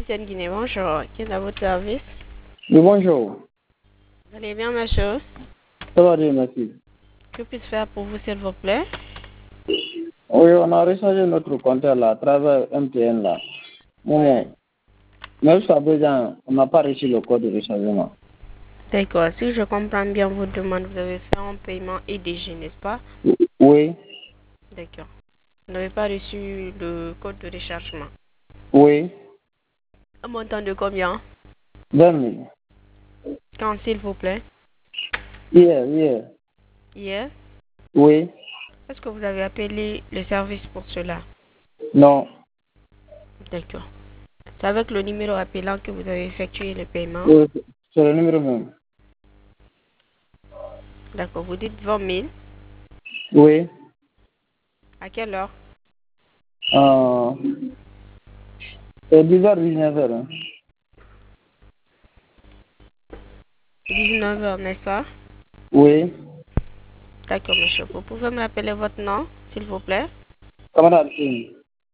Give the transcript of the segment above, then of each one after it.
MTN Guinée, bonjour. Qui est à votre service? Oui, bonjour. Vous allez bien, monsieur? Ça va bien, merci. Que puis-je faire pour vous, s'il vous plaît? Oui, on a rechargé notre compteur là, à travers MTN là. Ouais. Mais jusqu'à présent, on n'a pas reçu le code de rechargement. D'accord. Si je comprends bien votre demande, vous avez fait un paiement EDG, n'est-ce pas? Oui, D'accord. Vous n'avez pas reçu le code de rechargement. oui, Un montant de combien? 20 000. Quand, s'il vous plaît? Hier. Hier? Oui, Est-ce que vous avez appelé le service pour cela? non. D'accord. C'est avec le numéro appelant que vous avez effectué le paiement? Oui, c'est le numéro même. D'accord. Vous dites 20 000. Oui. À quelle heure? Euh, c'est 10h, 19h. Hein. 19 heures, n'est-ce pas? Oui. D'accord, monsieur. Vous pouvez me rappeler votre nom, s'il vous plaît? Camarade King.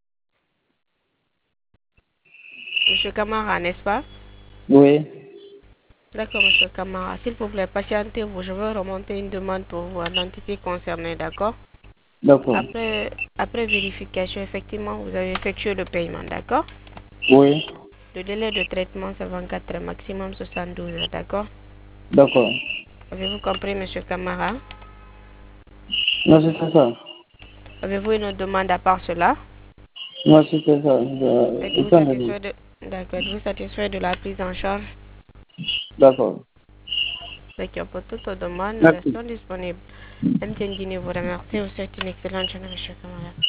Monsieur Camara, n'est-ce pas? Oui. D'accord, monsieur Camara. S'il vous plaît, patientez-vous. Je vais remonter une demande pour l'entité concernée, d'accord? D'accord. Après vérification, effectivement, vous avez effectué le paiement, d'accord? Oui. Le délai de traitement, c'est 24 heures, maximum 72 heures, d'accord? D'accord. Avez-vous compris, monsieur Camara? Non, c'est ça. Avez-vous une autre demande à part cela? Non, c'est ça. Êtes-vous Attendez. satisfait de... D'accord, êtes-vous satisfait de la prise en charge? D'accord. D'accord, pour toute demande, nous Merci. restons disponibles. MTN Guinée vous remercie. Vous souhaite une excellente journée, monsieur Camara.